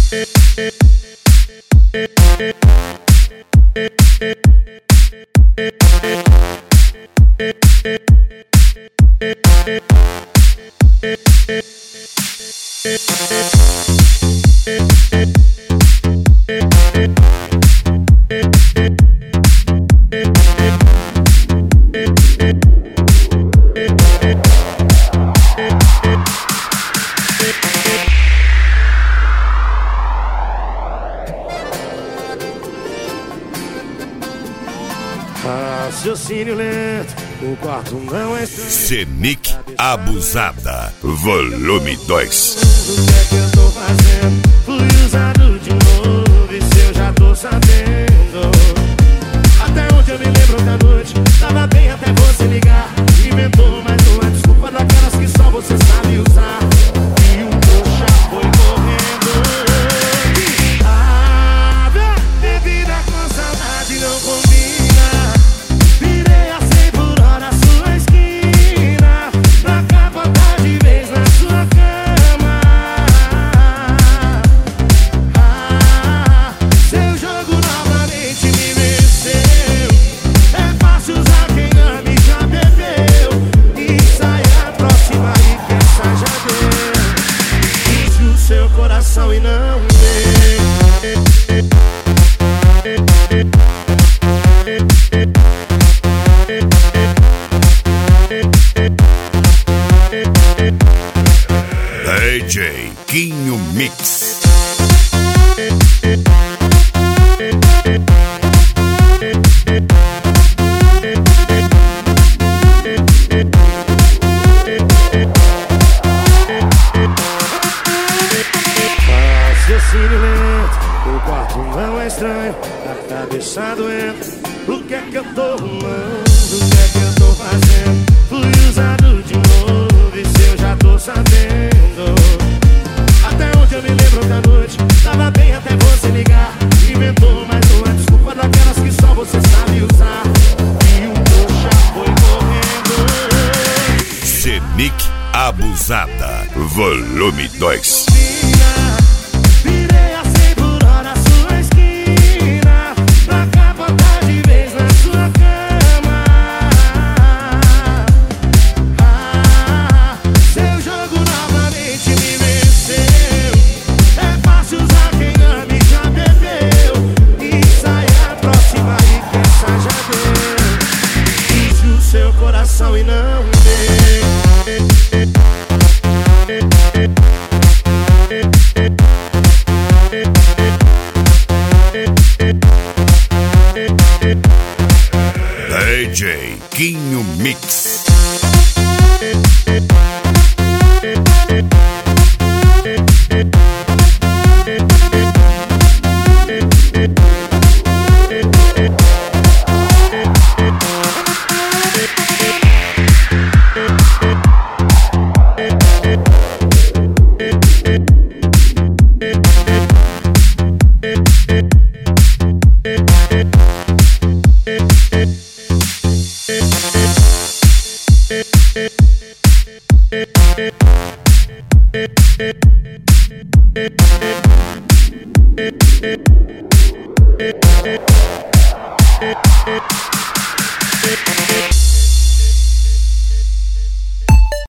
Raciocínio lento, o quarto não é estranho. Senic Abusada, volume 2. O que é que eu tô fazendo? Fui usado de novo, e se eu já tô sabendo? Até onde eu me lembro da noite, tava bem até você ligar. Inventou mais uma desculpa daquelas que só você sabe usar. E o trouxa foi correndo. Ah, bebida com saudade não combina. Virei a 100 por hora sua esquina, pra capotar de vez na sua cama. Ah, seu jogo novamente me venceu. É fácil usar quem ama e já bebeu. E sai a próxima e que essa já deu. Enche o seu coração e não vê. DJ Quinho Mix. Raciocínio lento, o quarto não é estranho, a cabeça doendo. O que é que eu tô arrumando? O que é que eu tô fazendo? Fui usado de novo, e se eu já tô sabendo? Até onde eu me lembro da noite, tava bem até você ligar. Inventou mais uma desculpa daquelas que só você sabe usar. E o trouxa foi correndo. Senic Abusada, volume 2. Virei a 100 por hora sua esquina, pra capotar de vez na sua cama. Ah, seu jogo novamente me venceu. É fácil usar quem ama e já bebeu. E sai a próxima e que essa já deu. Enche o seu coração e não vê. DJ Quinho Mix.